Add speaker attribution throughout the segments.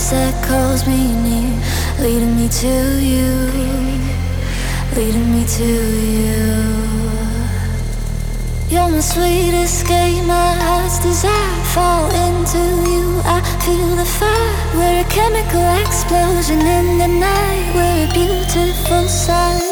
Speaker 1: that calls me near, leading me to you, leading me to you. You're my sweet escape, my heart's desire. Fall into you, I feel the fire. We're a chemical explosion in the night. We're a beautiful sight.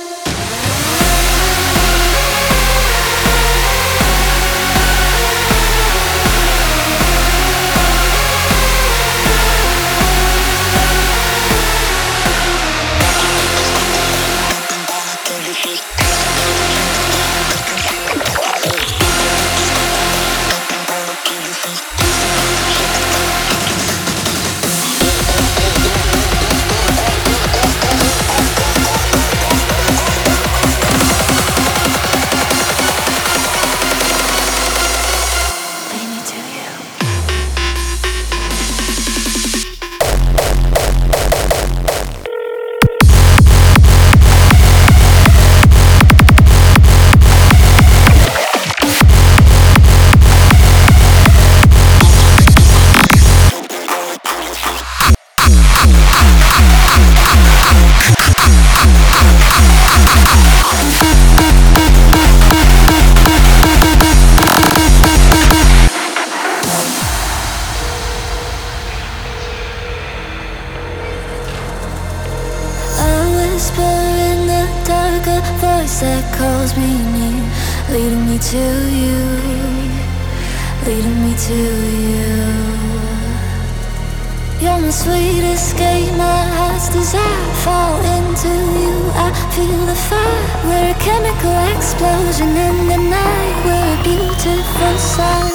Speaker 1: That calls me near, leading me to you, leading me to you. You're my sweet escape, my heart's desire. Fall into you, I feel the fire. We're a chemical explosion in the night. We're a beautiful sight.